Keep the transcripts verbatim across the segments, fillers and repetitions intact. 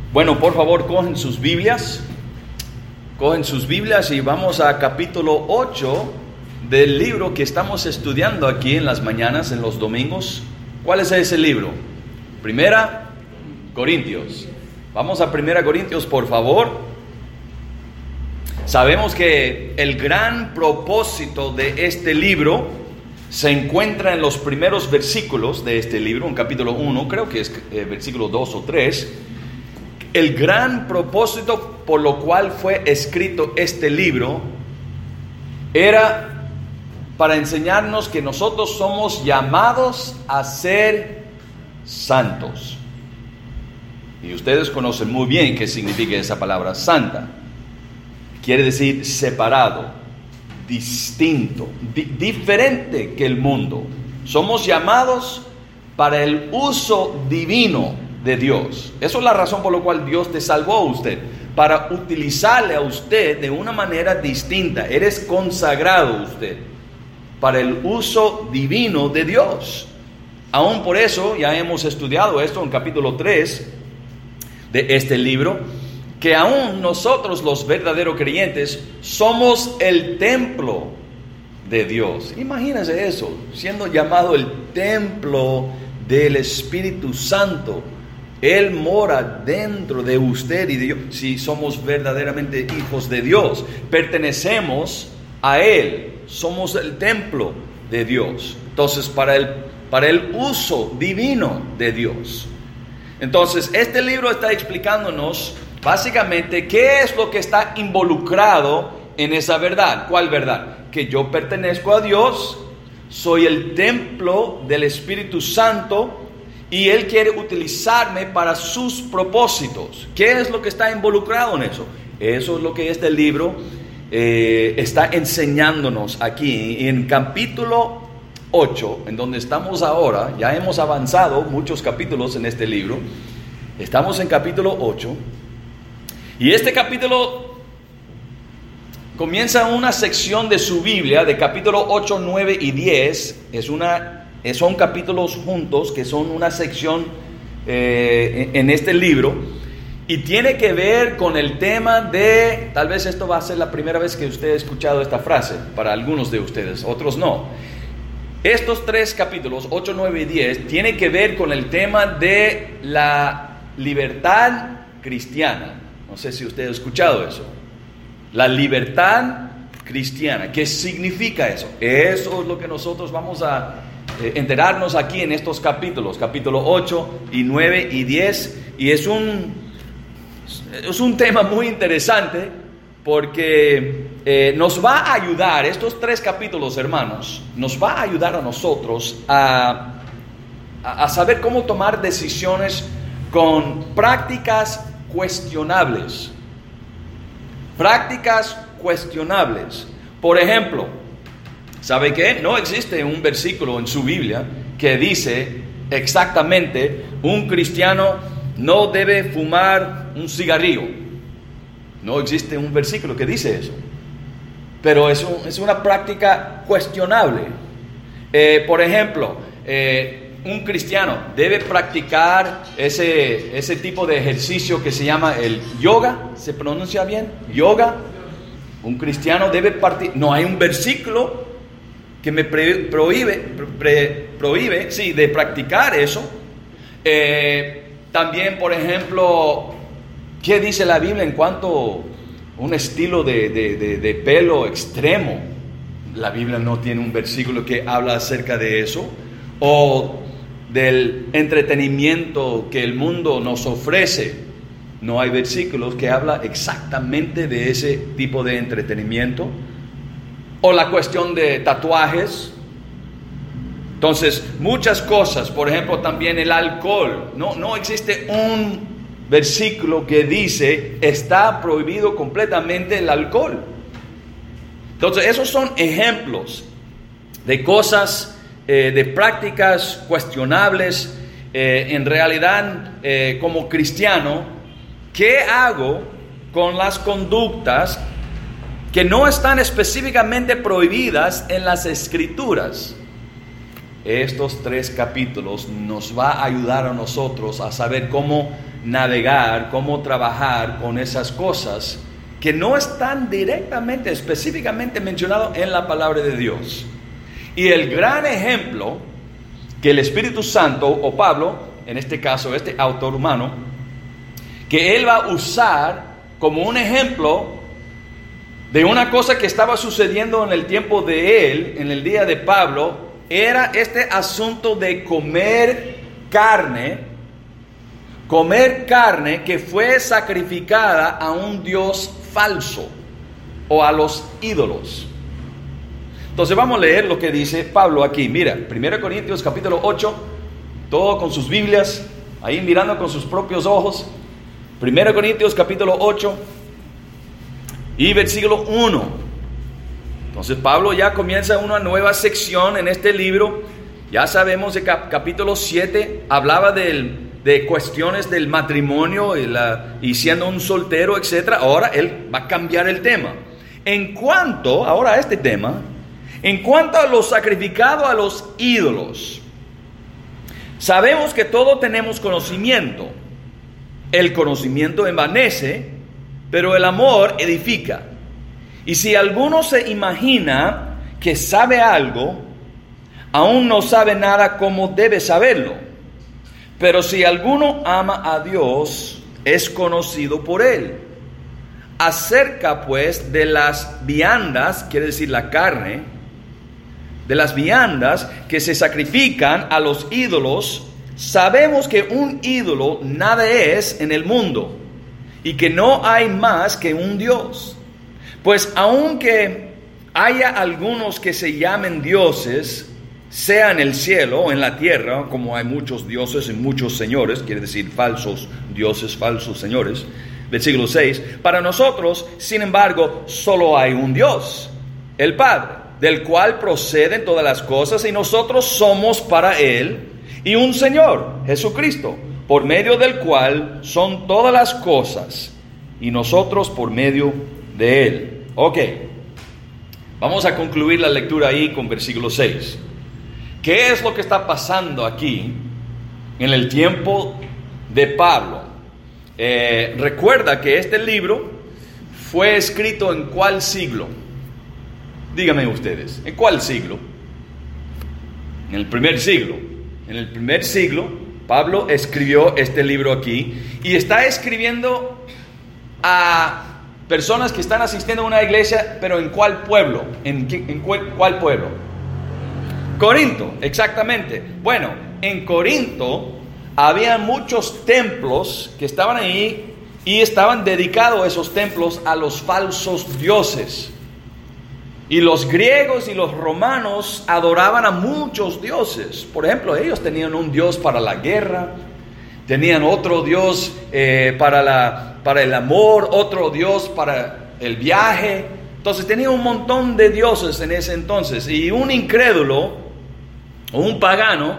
Bueno, por favor, cogen sus Biblias, cogen sus Biblias y vamos a capítulo ocho del libro que estamos estudiando aquí en las mañanas, en los domingos. ¿Cuál es ese libro? Primera Corintios. Vamos a Primera Corintios, por favor. Sabemos que el gran propósito de este libro se encuentra en los primeros versículos de este libro, en capítulo uno, creo que es eh, versículo dos o tres. El gran propósito por lo cual fue escrito este libro era para enseñarnos que nosotros somos llamados a ser santos. Y ustedes conocen muy bien qué significa esa palabra santa. Quiere decir separado, distinto, di- diferente que el mundo. Somos llamados para el uso divino de Dios. Eso es la razón por la cual Dios te salvó a usted, para utilizarle a usted de una manera distinta. Eres consagrado usted para el uso divino de Dios. Aún por eso ya hemos estudiado esto en capítulo tres de este libro, que aún nosotros los verdaderos creyentes somos el templo de Dios. Imagínense eso, siendo llamado el templo del Espíritu Santo. Él mora dentro de usted y de yo. Si somos verdaderamente hijos de Dios, pertenecemos a Él, somos el templo de Dios. Entonces, para el, para el uso divino de Dios. Entonces, este libro está explicándonos básicamente qué es lo que está involucrado en esa verdad. ¿Cuál verdad? Que yo pertenezco a Dios, soy el templo del Espíritu Santo, y Él quiere utilizarme para sus propósitos. ¿Qué es lo que está involucrado en eso? Eso es lo que este libro eh, está enseñándonos aquí. En capítulo ocho, en donde estamos ahora, ya hemos avanzado muchos capítulos en este libro. Estamos en capítulo ocho. Y este capítulo comienza una sección de su Biblia, de capítulo ocho, nueve y diez. Es una... Son capítulos juntos que son una sección eh, en este libro y tiene que ver con el tema de, tal vez esto va a ser la primera vez que usted ha escuchado esta frase, para algunos de ustedes, otros no. Estos tres capítulos, ocho, nueve y diez, tienen que ver con el tema de la libertad cristiana. No sé si usted ha escuchado eso. La libertad cristiana. ¿Qué significa eso? Eso es lo que nosotros vamos a enterarnos aquí en estos capítulos, capítulo ocho y nueve y diez, y es un, es un tema muy interesante porque eh, nos va a ayudar, estos tres capítulos, hermanos, nos va a ayudar a nosotros a, a, a saber cómo tomar decisiones con prácticas cuestionables, prácticas cuestionables. Por ejemplo, ¿sabe qué? No existe un versículo en su Biblia que dice exactamente un cristiano no debe fumar un cigarrillo. No existe un versículo que dice eso. Pero es, un, es una práctica cuestionable. Eh, por ejemplo, eh, un cristiano debe practicar ese, ese tipo de ejercicio que se llama el yoga. ¿Se pronuncia bien? Yoga. Un cristiano debe partir. No hay un versículo que me pre- prohíbe, pre- prohíbe, sí, de practicar eso. Eh, también, por ejemplo, ¿qué dice la Biblia en cuanto a un estilo de, de, de, de pelo extremo? La Biblia no tiene un versículo que habla acerca de eso. O del entretenimiento que el mundo nos ofrece. No hay versículos que habla exactamente de ese tipo de entretenimiento. O la cuestión de tatuajes. Entonces, muchas cosas. Por ejemplo, también el alcohol. No, no existe un versículo que dice está prohibido completamente el alcohol. Entonces, esos son ejemplos de cosas, eh, de prácticas cuestionables. Eh, en realidad, eh, como cristiano, ¿qué hago con las conductas que no están específicamente prohibidas en las Escrituras? Estos tres capítulos nos va a ayudar a nosotros a saber cómo navegar, cómo trabajar con esas cosas que no están directamente, específicamente mencionados en la palabra de Dios. Y el gran ejemplo que el Espíritu Santo, o Pablo, en este caso, este autor humano, que él va a usar como un ejemplo de una cosa que estaba sucediendo en el tiempo de él, en el día de Pablo, era este asunto de comer carne, comer carne que fue sacrificada a un Dios falso o a los ídolos. Entonces vamos a leer lo que dice Pablo aquí. Mira, primera Corintios capítulo ocho, todo con sus Biblias, ahí mirando con sus propios ojos. primera Corintios capítulo ocho y versículo uno. Entonces Pablo ya comienza una nueva sección en este libro. Ya sabemos que cap- capítulo siete hablaba del, de cuestiones del matrimonio y, la, y siendo un soltero, etcétera. Ahora él va a cambiar el tema. En cuanto, ahora a este tema, en cuanto a lo sacrificado a los ídolos, sabemos que todos tenemos conocimiento. El conocimiento envanece, pero el amor edifica. Y si alguno se imagina que sabe algo, aún no sabe nada como debe saberlo. Pero si alguno ama a Dios, es conocido por él. Acerca pues de las viandas, quiere decir la carne, de las viandas que se sacrifican a los ídolos, sabemos que un ídolo nada es en el mundo, y que no hay más que un Dios. Pues aunque haya algunos que se llamen dioses, sea en el cielo o en la tierra, como hay muchos dioses y muchos señores, quiere decir falsos dioses, falsos señores, versículo seis, para nosotros, sin embargo, solo hay un Dios, el Padre, del cual proceden todas las cosas, y nosotros somos para Él, y un Señor, Jesucristo, por medio del cual son todas las cosas, y nosotros por medio de Él. Ok, vamos a concluir la lectura ahí con versículo seis. ¿Qué es lo que está pasando aquí en el tiempo de Pablo? Eh, recuerda que este libro fue escrito en ¿cuál siglo? Díganme ustedes, ¿en cuál siglo? En el primer siglo. En el primer siglo, Pablo escribió este libro aquí y está escribiendo a personas que están asistiendo a una iglesia, pero ¿en cuál pueblo? ¿En, qué, en cuál, cuál pueblo? Corinto, exactamente. Bueno, en Corinto había muchos templos que estaban ahí y estaban dedicados esos templos a los falsos dioses. Y los griegos y los romanos adoraban a muchos dioses. Por ejemplo, ellos tenían un dios para la guerra, tenían otro dios eh, para, la, para el amor, otro dios para el viaje. Entonces tenían un montón de dioses en ese entonces. Y un incrédulo o un pagano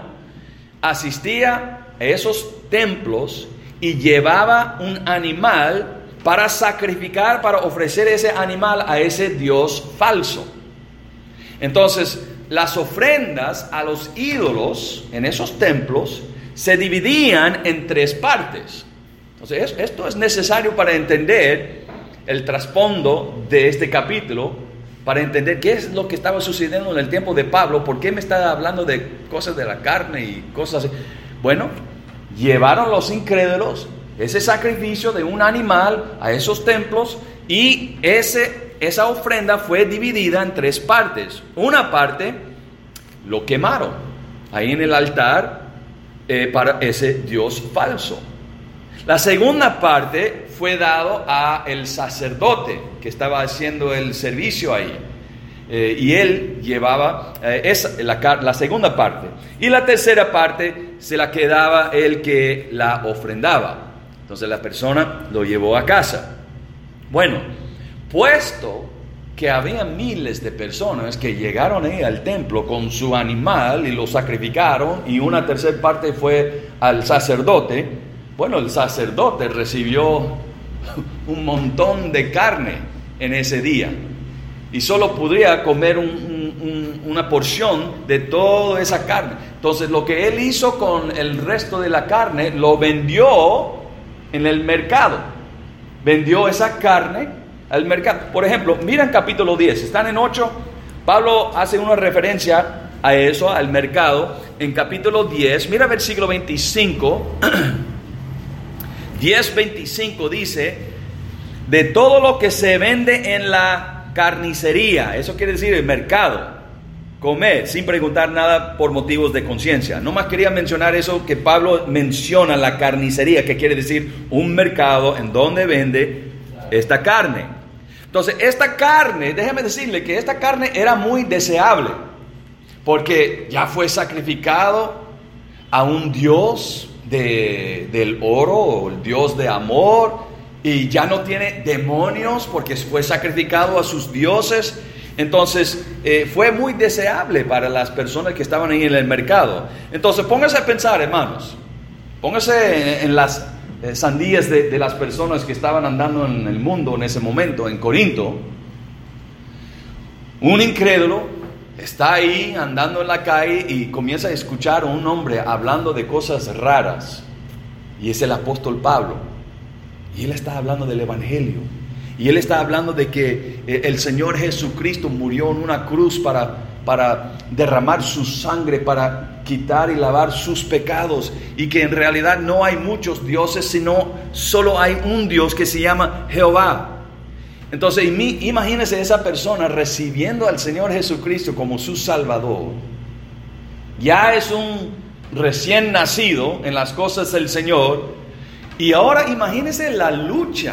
asistía a esos templos y llevaba un animal para sacrificar, para ofrecer ese animal a ese Dios falso. Entonces, las ofrendas a los ídolos en esos templos se dividían en tres partes. Entonces, esto es necesario para entender el trasfondo de este capítulo, para entender qué es lo que estaba sucediendo en el tiempo de Pablo, por qué me está hablando de cosas de la carne y cosas así. Bueno, llevaron los incrédulos ese sacrificio de un animal a esos templos y ese, esa ofrenda fue dividida en tres partes. Una parte lo quemaron ahí en el altar eh, para ese Dios falso. La segunda parte fue dado a el sacerdote que estaba haciendo el servicio ahí. Eh, y él llevaba eh, esa, la, la segunda parte. Y la tercera parte se la quedaba el que la ofrendaba. Entonces la persona lo llevó a casa. Bueno, puesto que había miles de personas que llegaron ahí al templo con su animal y lo sacrificaron, y una tercera parte fue al sacerdote, bueno, el sacerdote recibió un montón de carne en ese día y solo podría comer un, un, una porción de toda esa carne. Entonces lo que él hizo con el resto de la carne lo vendió en el mercado. Vendió esa carne al mercado. Por ejemplo, miren capítulo diez, están en ocho. Pablo hace una referencia a eso, al mercado, en capítulo diez. Mira versículo veinticinco. diez veinticinco dice: de todo lo que se vende en la carnicería, eso quiere decir el mercado, comer sin preguntar nada por motivos de conciencia. No más quería mencionar eso, que Pablo menciona la carnicería, que quiere decir un mercado en donde vende esta carne. Entonces, esta carne, déjeme decirle que esta carne era muy deseable, porque ya fue sacrificado a un dios de, del oro, el dios de amor, y ya no tiene demonios porque fue sacrificado a sus dioses. Entonces eh, fue muy deseable para las personas que estaban ahí en el mercado. Entonces póngase a pensar, hermanos, póngase en, en las eh, sandías de, de las personas que estaban andando en el mundo en ese momento, en Corinto. Un incrédulo está ahí andando en la calle y comienza a escuchar a un hombre hablando de cosas raras, y es el apóstol Pablo. Y él está hablando del evangelio. Y él está hablando de que el Señor Jesucristo murió en una cruz para, para derramar su sangre, para quitar y lavar sus pecados. Y que en realidad no hay muchos dioses, sino solo hay un Dios que se llama Jehová. Entonces imagínese esa persona recibiendo al Señor Jesucristo como su Salvador. Ya es un recién nacido en las cosas del Señor. Y ahora imagínese la lucha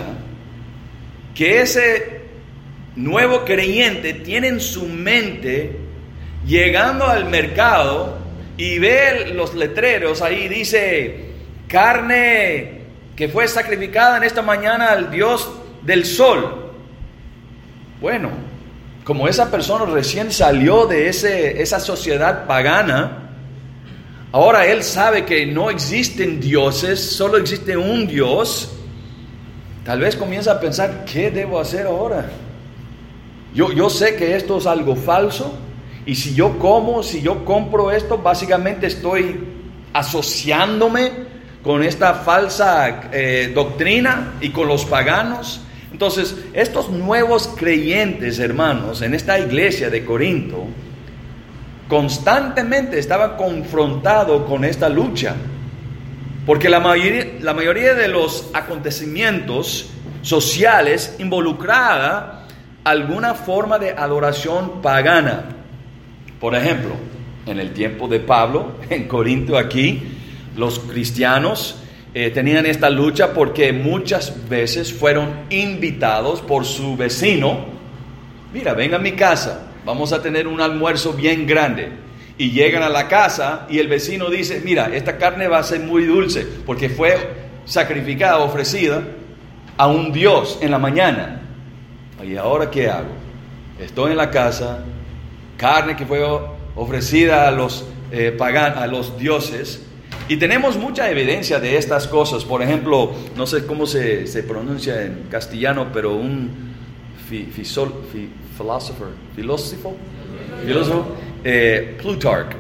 que ese nuevo creyente tiene en su mente, llegando al mercado y ve los letreros ahí, dice: carne que fue sacrificada en esta mañana al Dios del sol. Bueno, como esa persona recién salió de ese, esa sociedad pagana, ahora él sabe que no existen dioses, solo existe un Dios. Tal vez comienza a pensar: ¿qué debo hacer ahora? Yo, yo sé que esto es algo falso, y si yo como, si yo compro esto, básicamente estoy asociándome con esta falsa eh, doctrina y con los paganos. Entonces, estos nuevos creyentes, hermanos, en esta iglesia de Corinto, constantemente estaban confrontados con esta lucha, porque la mayoría, la mayoría de los acontecimientos sociales involucraba alguna forma de adoración pagana. Por ejemplo, en el tiempo de Pablo, en Corinto aquí, los cristianos eh, tenían esta lucha porque muchas veces fueron invitados por su vecino: mira, ven a mi casa, vamos a tener un almuerzo bien grande. Y llegan a la casa y el vecino dice: mira, esta carne va a ser muy dulce porque fue sacrificada, ofrecida a un Dios en la mañana. ¿Y ahora qué hago? Estoy en la casa, carne que fue ofrecida a los eh, paganos, a los dioses. Y tenemos mucha evidencia de estas cosas. Por ejemplo, no sé cómo se, se pronuncia en castellano, pero un fi, fisol, fi, philosopher, filósofo, filósofo, eh, Plutarch,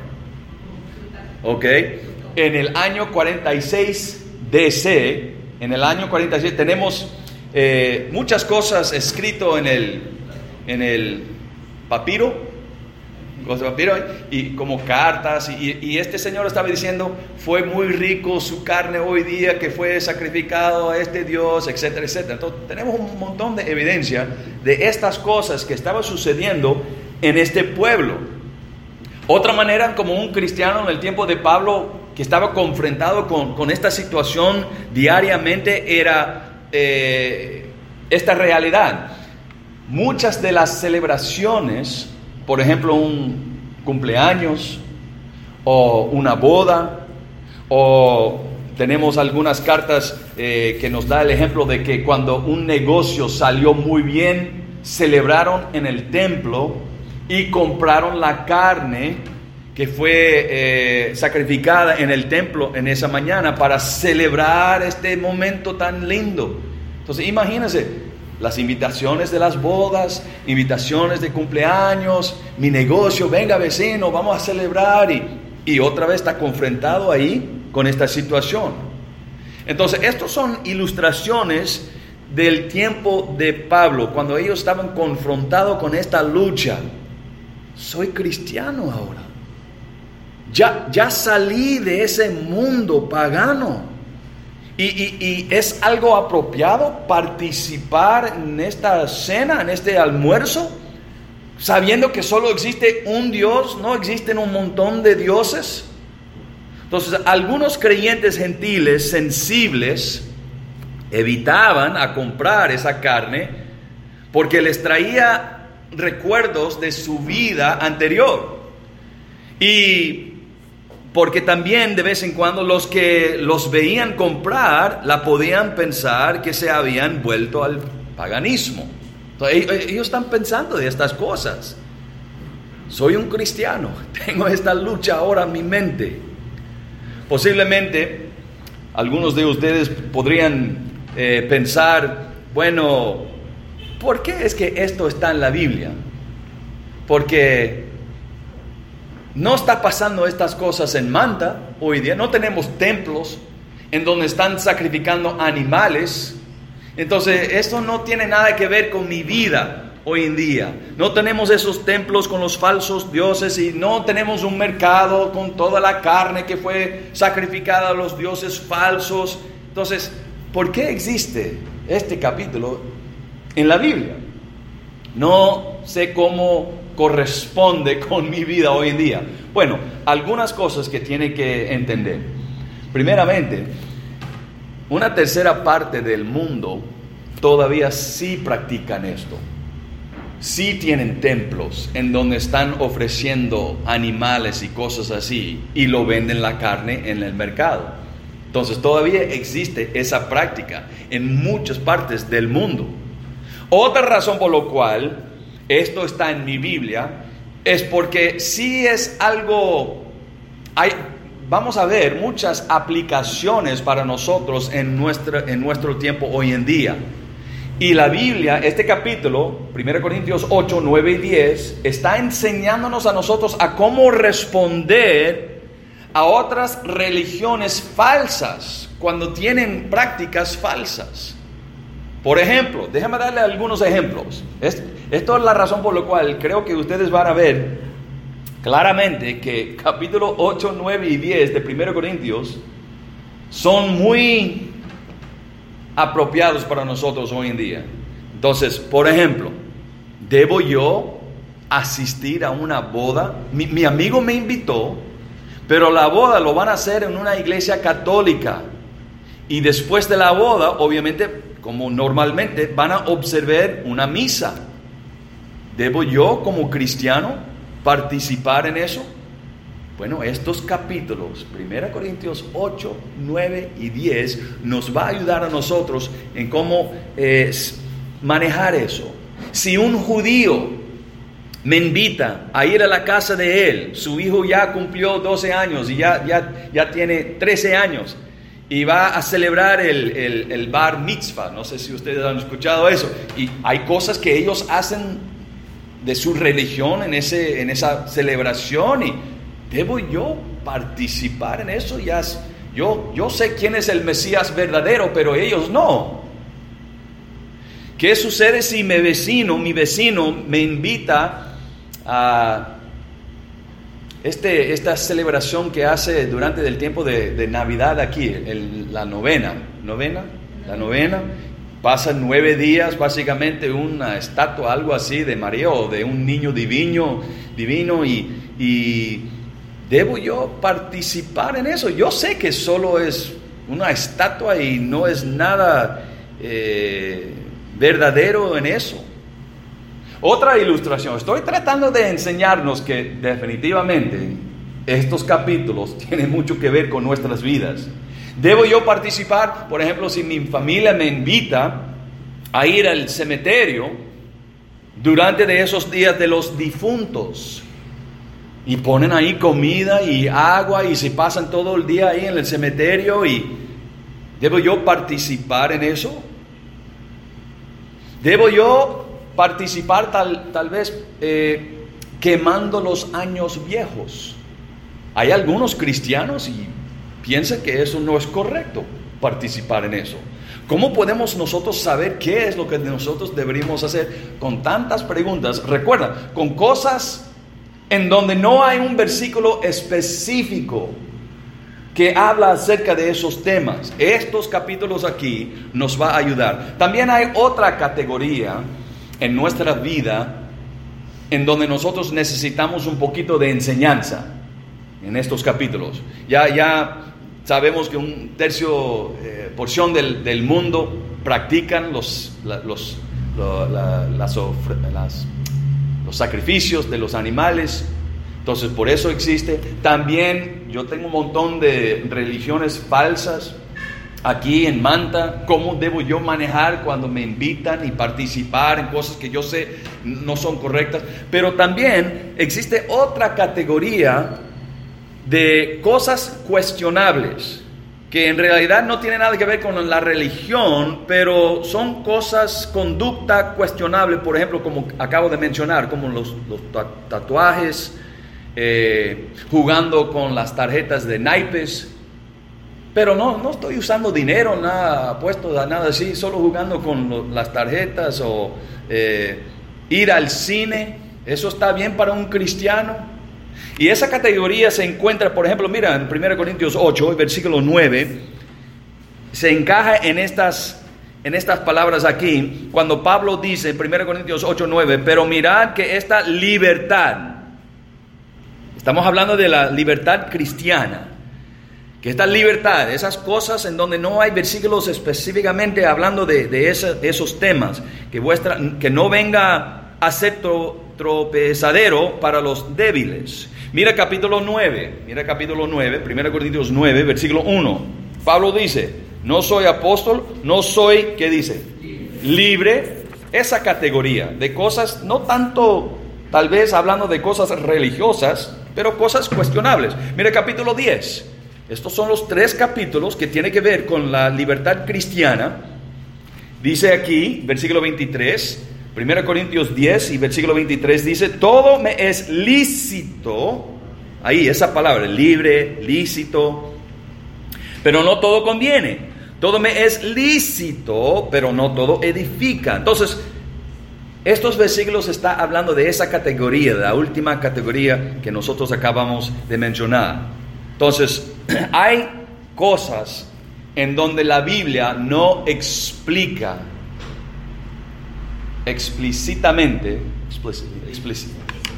ok, en el año cuarenta y seis D C, en el año cuarenta y seis tenemos eh, muchas cosas escrito en el en el papiro, papiro y como cartas, y, y este señor estaba diciendo: fue muy rico su carne hoy día que fue sacrificado a este Dios, etcétera, etcétera. Entonces tenemos un montón de evidencia de estas cosas que estaban sucediendo en este pueblo. Otra manera, como un cristiano en el tiempo de Pablo que estaba confrontado con, con esta situación diariamente, era eh, esta realidad. Muchas de las celebraciones, por ejemplo un cumpleaños o una boda, o tenemos algunas cartas eh, que nos da el ejemplo de que cuando un negocio salió muy bien, celebraron en el templo y compraron la carne que fue eh, sacrificada en el templo en esa mañana para celebrar este momento tan lindo. Entonces imagínense, las invitaciones de las bodas, invitaciones de cumpleaños, mi negocio, venga vecino, vamos a celebrar, y, y otra vez está confrontado ahí con esta situación. Entonces, estos son ilustraciones del tiempo de Pablo, cuando ellos estaban confrontados con esta lucha. Soy cristiano ahora. Ya, ya salí de ese mundo pagano. Y, y, y es algo apropiado participar en esta cena, en este almuerzo, sabiendo que solo existe un Dios, no existen un montón de dioses. Entonces, algunos creyentes gentiles sensibles evitaban a comprar esa carne porque les traía recuerdos de su vida anterior. Y porque también de vez en cuando los que los veían comprar la podían pensar que se habían vuelto al paganismo. Entonces, ellos están pensando de estas cosas. Soy un cristiano, tengo esta lucha ahora en mi mente. Posiblemente algunos de ustedes podrían eh, pensar, bueno, ¿por qué es que esto está en la Biblia? Porque no está pasando estas cosas en Manta hoy día. No tenemos templos en donde están sacrificando animales. Entonces, esto no tiene nada que ver con mi vida hoy en día. No tenemos esos templos con los falsos dioses y no tenemos un mercado con toda la carne que fue sacrificada a los dioses falsos. Entonces, ¿por qué existe este capítulo en la Biblia? No sé cómo corresponde con mi vida hoy en día. Bueno, algunas cosas que tiene que entender. Primeramente, una tercera parte del mundo todavía sí practican esto. Sí tienen templos en donde están ofreciendo animales y cosas así y lo venden la carne en el mercado. Entonces todavía existe esa práctica en muchas partes del mundo. Otra razón por la cual esto está en mi Biblia es porque sí es algo, hay, vamos a ver muchas aplicaciones para nosotros en, nuestra, en nuestro tiempo hoy en día. Y la Biblia, este capítulo, primera Corintios ocho, nueve y diez, está enseñándonos a nosotros a cómo responder a otras religiones falsas cuando tienen prácticas falsas. Por ejemplo, déjame darle algunos ejemplos. Esto es la razón por la cual creo que ustedes van a ver claramente que capítulo ocho, nueve y diez de primera Corintios son muy apropiados para nosotros hoy en día. Entonces, por ejemplo, ¿debo yo asistir a una boda? Mi, mi amigo me invitó, pero la boda lo van a hacer en una iglesia católica. Y después de la boda, obviamente, como normalmente, van a observar una misa. ¿Debo yo, como cristiano, participar en eso? Bueno, estos capítulos, primera Corintios ocho, nueve y diez, nos va a ayudar a nosotros en cómo eh, manejar eso. Si un judío me invita a ir a la casa de él, su hijo ya cumplió doce años y ya, ya, ya tiene trece años, y va a celebrar el, el, el bar mitzvah, no sé si ustedes han escuchado eso, y hay cosas que ellos hacen de su religión en, ese, en esa celebración, y ¿debo yo participar en eso? Ya, yo, yo sé quién es el Mesías verdadero, pero ellos no. ¿Qué sucede si mi vecino, mi vecino me invita a este, esta celebración que hace durante el tiempo de, de Navidad aquí, el, la novena, novena, la novena? Pasan nueve días, básicamente una estatua, algo así, de María o de un niño divino, divino y... y ¿debo yo participar en eso? Yo sé que solo es una estatua y no es nada eh, verdadero en eso. Otra ilustración. Estoy tratando de enseñarnos que definitivamente estos capítulos tienen mucho que ver con nuestras vidas. ¿Debo yo participar? Por ejemplo, si mi familia me invita a ir al cementerio durante de esos días de los difuntos, y ponen ahí comida y agua y se pasan todo el día ahí en el cementerio, y ¿debo yo participar en eso? ¿Debo yo participar tal, tal vez eh, quemando los años viejos? Hay algunos cristianos y piensan que eso no es correcto. participar en eso. ¿Cómo podemos nosotros saber qué es lo que nosotros deberíamos hacer con tantas preguntas? Recuerda, con cosas en donde no hay un versículo específico que habla acerca de esos temas. Estos capítulos aquí nos va a ayudar. También hay otra categoría en nuestra vida en donde nosotros necesitamos un poquito de enseñanza en estos capítulos. Ya, ya sabemos que un tercio eh, porción del, del mundo practican los, la, los, lo, la, las, las, los sacrificios de los animales. Entonces por eso existe. También yo tengo un montón de religiones falsas aquí en Manta. ¿Cómo debo yo manejar cuando me invitan y participar en cosas que yo sé no son correctas? Pero también existe otra categoría de cosas cuestionables que en realidad no tienen nada que ver con la religión, pero son cosas, conducta cuestionable, por ejemplo, como acabo de mencionar, como los, los tatuajes, eh, jugando con las tarjetas de naipes. Pero no, no estoy usando dinero, nada puesto, nada así, solo jugando con lo, las tarjetas o eh, ir al cine. ¿Eso está bien para un cristiano? Y esa categoría se encuentra, por ejemplo, mira, en primera Corintios ocho, versículo nueve, se encaja en estas, en estas palabras aquí, cuando Pablo dice en primera Corintios ocho, nueve, pero mirad que esta libertad, estamos hablando de la libertad cristiana, que esta libertad, esas cosas en donde no hay versículos específicamente hablando de, de ese, esos temas, que, vuestra, que no venga a ser tro, tropezadero para los débiles. Mira capítulo nueve, mira capítulo nueve, primera Corintios nueve, versículo uno. Pablo dice, no soy apóstol, no soy, ¿qué dice? Libre. Esa categoría de cosas, no tanto tal vez hablando de cosas religiosas, pero cosas cuestionables. Mira capítulo diez. Estos son los tres capítulos que tienen que ver con la libertad cristiana. Dice aquí, versículo veintitrés, primera Corintios diez y versículo veintitrés dice, todo me es lícito, ahí esa palabra, libre, lícito, pero no todo conviene. Todo me es lícito, pero no todo edifica. Entonces, estos versículos están hablando de esa categoría, de la última categoría que nosotros acabamos de mencionar. Entonces, hay cosas en donde la Biblia no explica explícitamente, explícitamente,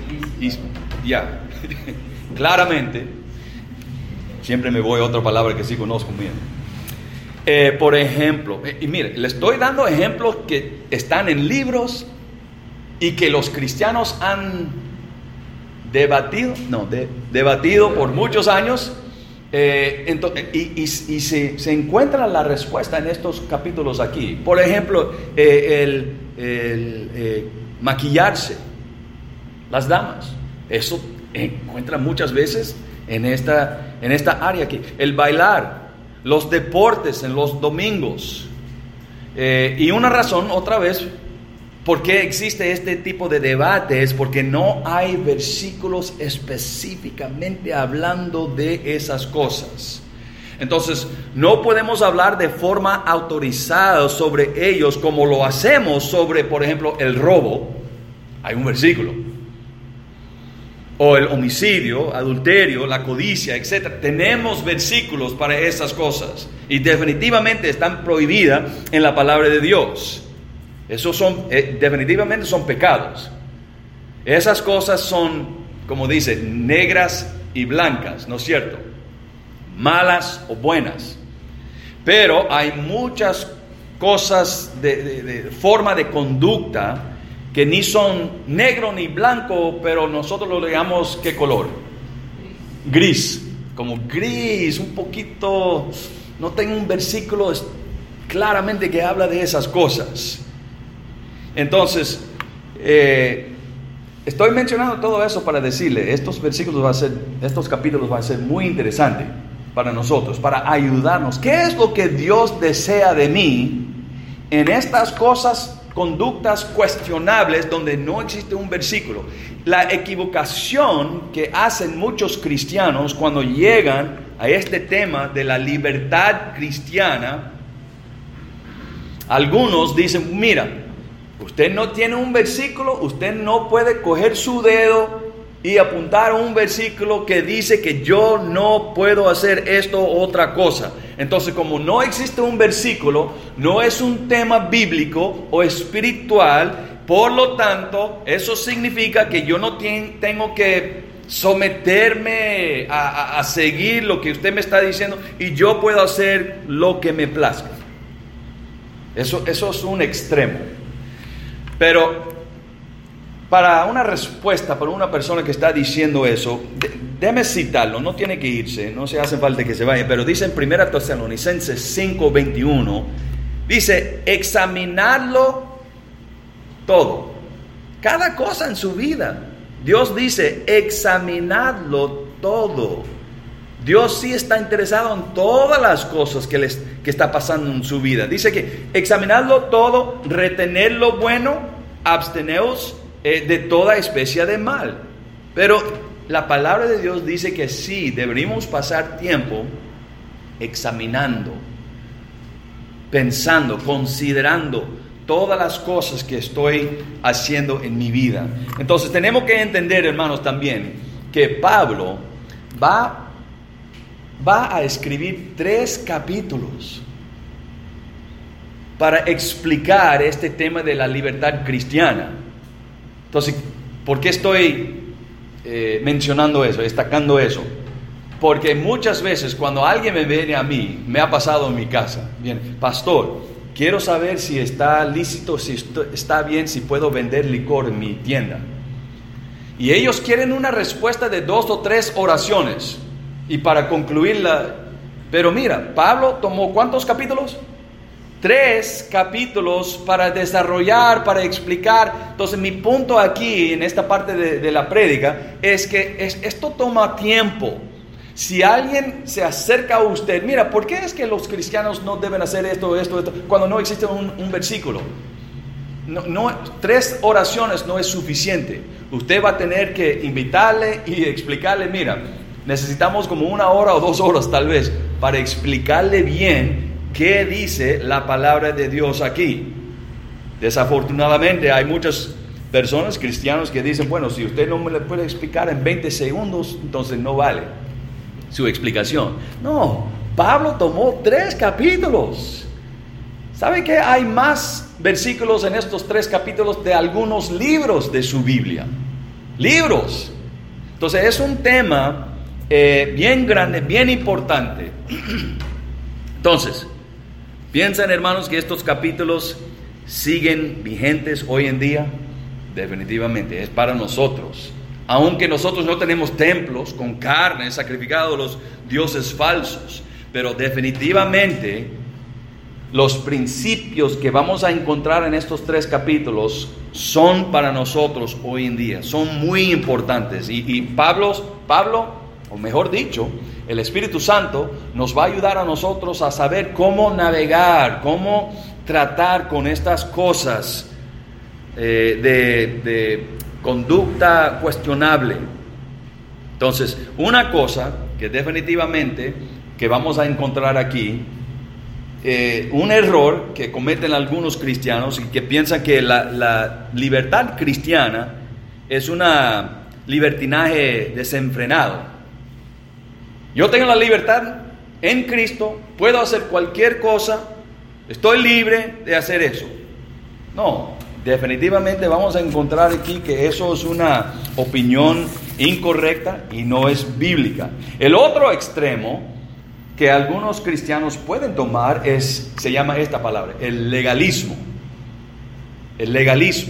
ya, claramente, siempre me voy a otra palabra que sí conozco bien. Eh, por ejemplo, eh, y mire, le estoy dando ejemplos que están en libros y que los cristianos han debatido, no, de, debatido por muchos años, eh, ento, y, y, y se, se encuentra la respuesta en estos capítulos aquí. Por ejemplo, eh, el, el eh, maquillarse, las damas, eso encuentra muchas veces en esta, en esta área aquí. El bailar, los deportes en los domingos, eh, y una razón, otra vez, ¿por qué existe este tipo de debate? Es porque no hay versículos específicamente hablando de esas cosas. Entonces, no podemos hablar de forma autorizada sobre ellos como lo hacemos sobre, por ejemplo, el robo. Hay un versículo. O el homicidio, adulterio, la codicia, etcétera. Tenemos versículos para esas cosas. Y definitivamente están prohibidas en la palabra de Dios. Esos son, eh, definitivamente son pecados. Esas cosas son, como dice, negras y blancas, ¿no es cierto? Malas o buenas. Pero hay muchas cosas de, de, de forma de conducta que ni son negro ni blanco, pero nosotros lo llamamos, ¿qué color? Gris. Como gris, un poquito, no tengo un versículo claramente que habla de esas cosas. Entonces, eh, estoy mencionando todo eso para decirle, estos versículos van a ser, estos capítulos van a ser muy interesantes para nosotros, para ayudarnos. ¿Qué es lo que Dios desea de mí en estas cosas, conductas cuestionables donde no existe un versículo? La equivocación que hacen muchos cristianos cuando llegan a este tema de la libertad cristiana, algunos dicen, mira, usted no tiene un versículo, usted no puede coger su dedo y apuntar a un versículo que dice que yo no puedo hacer esto o otra cosa. Entonces, como no existe un versículo, no es un tema bíblico o espiritual, por lo tanto, eso significa que yo no ten, tengo que someterme a, a, a seguir lo que usted me está diciendo y yo puedo hacer lo que me plazca. Eso, eso es un extremo. Pero para una respuesta para una persona que está diciendo eso, de, déjame citarlo, no tiene que irse, no se hace falta que se vaya, pero dice en primera Tesalonicenses cinco veintiuno, dice, examinarlo todo, cada cosa en su vida. Dios dice, examinadlo todo. Dios sí está interesado en todas las cosas que, les, que está pasando en su vida. Dice que examinadlo todo, retener lo bueno, absteneos eh, de toda especie de mal. Pero la palabra de Dios dice que sí, deberíamos pasar tiempo examinando, pensando, considerando todas las cosas que estoy haciendo en mi vida. Entonces tenemos que entender, hermanos, también que Pablo va va a escribir tres capítulos para explicar este tema de la libertad cristiana. Entonces, ¿por qué estoy eh, mencionando eso, destacando eso? Porque muchas veces cuando alguien me viene a mí, me ha pasado en mi casa, bien, pastor, quiero saber si está lícito, si está bien, si puedo vender licor en mi tienda. Y ellos quieren una respuesta de dos o tres oraciones. Y para concluirla, pero mira, Pablo tomó ¿cuántos capítulos? Tres capítulos para desarrollar, para explicar. Entonces mi punto aquí, en esta parte de, de la prédica, es que es, esto toma tiempo. Si alguien se acerca a usted, mira, ¿por qué es que los cristianos no deben hacer esto, esto, esto, cuando no existe un, un versículo? No, no, tres oraciones no es suficiente. Usted va a tener que invitarle y explicarle, mira, necesitamos como una hora o dos horas tal vez para explicarle bien qué dice la palabra de Dios aquí. Desafortunadamente hay muchas personas, cristianos, que dicen, bueno, si usted no me le puede explicar en veinte segundos, entonces no vale su explicación. No, Pablo tomó tres capítulos. ¿Sabe que hay más versículos en estos tres capítulos de algunos libros de su Biblia? Libros. Entonces es un tema Eh, bien grande, bien importante. Entonces, ¿piensan, hermanos, que estos capítulos siguen vigentes hoy en día? Definitivamente, es para nosotros. Aunque nosotros no tenemos templos con carne sacrificada a los dioses falsos, pero definitivamente los principios que vamos a encontrar en estos tres capítulos son para nosotros hoy en día, son muy importantes. Y, y Pablo, Pablo o mejor dicho, el Espíritu Santo nos va a ayudar a nosotros a saber cómo navegar, cómo tratar con estas cosas eh, de, de conducta cuestionable. Entonces, una cosa que definitivamente que vamos a encontrar aquí, eh, un error que cometen algunos cristianos y que piensan que la, la libertad cristiana es una libertinaje desenfrenado. Yo tengo la libertad en Cristo, puedo hacer cualquier cosa, estoy libre de hacer eso. No, definitivamente vamos a encontrar aquí que eso es una opinión incorrecta y no es bíblica. El otro extremo que algunos cristianos pueden tomar es, se llama esta palabra, el legalismo. El legalismo.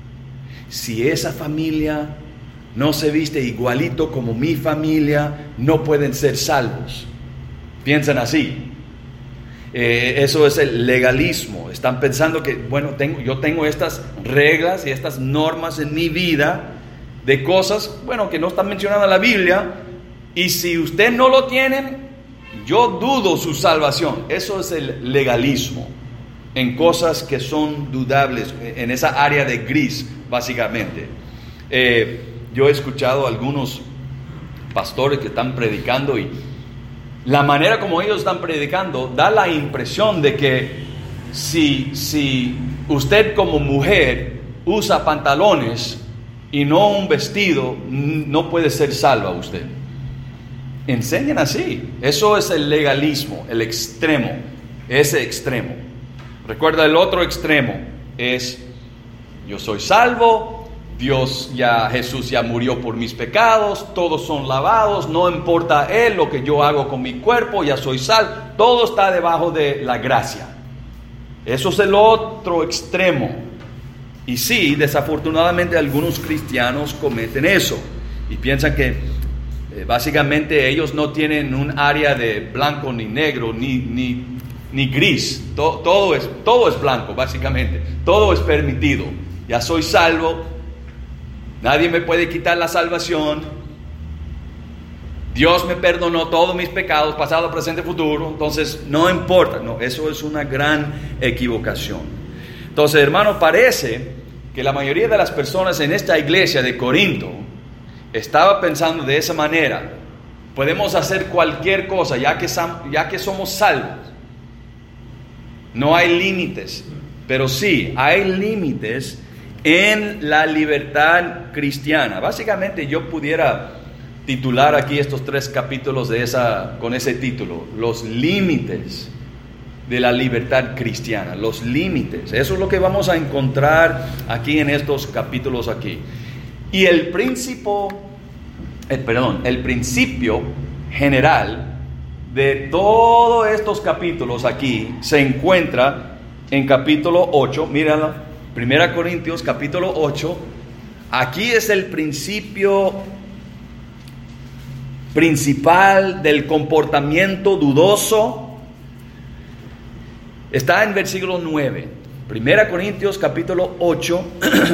Si esa familia no se viste igualito como mi familia, no pueden ser salvos. Piensan así. Eh, eso es el legalismo. Están pensando que, bueno, tengo, yo tengo estas reglas y estas normas en mi vida de cosas, bueno, que no están mencionadas en la Biblia, y si usted no lo tiene, yo dudo su salvación. Eso es el legalismo, en cosas que son dudables, en esa área de gris, básicamente. Eh, Yo he escuchado a algunos pastores que están predicando y la manera como ellos están predicando da la impresión de que si, si usted como mujer usa pantalones y no un vestido, no puede ser salva usted. Enseñan así. Eso es el legalismo, el extremo, ese extremo. Recuerda, el otro extremo es: yo soy salvo, Dios ya, Jesús ya murió por mis pecados, todos son lavados, no importa Él, lo que yo hago con mi cuerpo, ya soy salvo, todo está debajo de la gracia. Eso es el otro extremo. Y sí, desafortunadamente algunos cristianos cometen eso y piensan que eh, básicamente ellos no tienen un área de blanco ni negro ni, ni, ni gris, to, todo, es, todo es blanco básicamente, todo es permitido, ya soy salvo, nadie me puede quitar la salvación, Dios me perdonó todos mis pecados, pasado, presente, futuro, entonces no importa. No, eso es una gran equivocación. Entonces, hermano, parece que la mayoría de las personas en esta iglesia de Corinto estaba pensando de esa manera: podemos hacer cualquier cosa ya que, ya que somos salvos. No hay límites, pero sí hay límites en la libertad cristiana. Básicamente yo pudiera titular aquí estos tres capítulos de esa, con ese título: los límites de la libertad cristiana, los límites. Eso es lo que vamos a encontrar aquí en estos capítulos aquí. Y el principio, el, perdón, el principio general de todos estos capítulos aquí se encuentra en capítulo ocho. Míralo, Primera Corintios capítulo ocho. Aquí es el principio principal del comportamiento dudoso. Está en versículo nueve, Primera Corintios capítulo ocho,